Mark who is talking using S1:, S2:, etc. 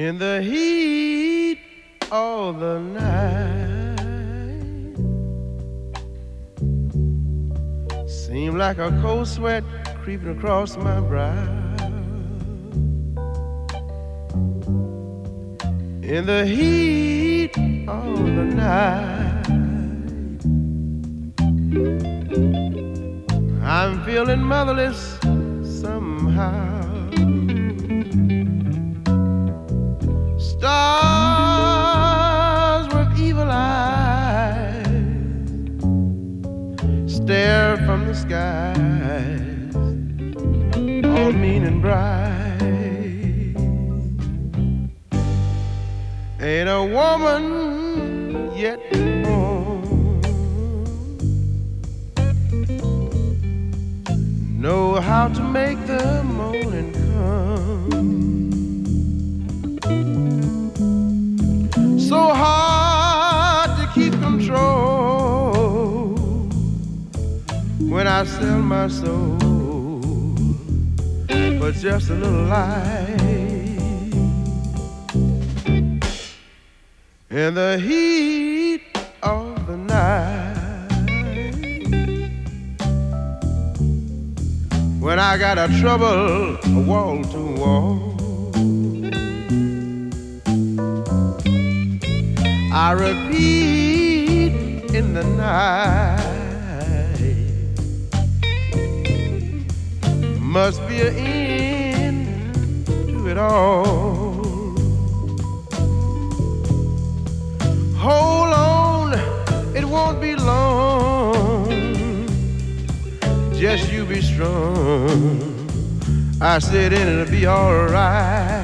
S1: In the heat of the night, seemed like a cold sweat creeping across my brow. In the heat of the night, I'm feeling motherless somehow. Stars with evil eyes stare from the skies, all mean and bright. Ain't a woman yet born know how to make the morning come. So hard to keep control when I sell my soul for just a little light. In the heat of the night, when I got a trouble wall to wall, I repeat in the night, must be an end to it all. Hold on, it won't be long, just you be strong. I said it'll be alright.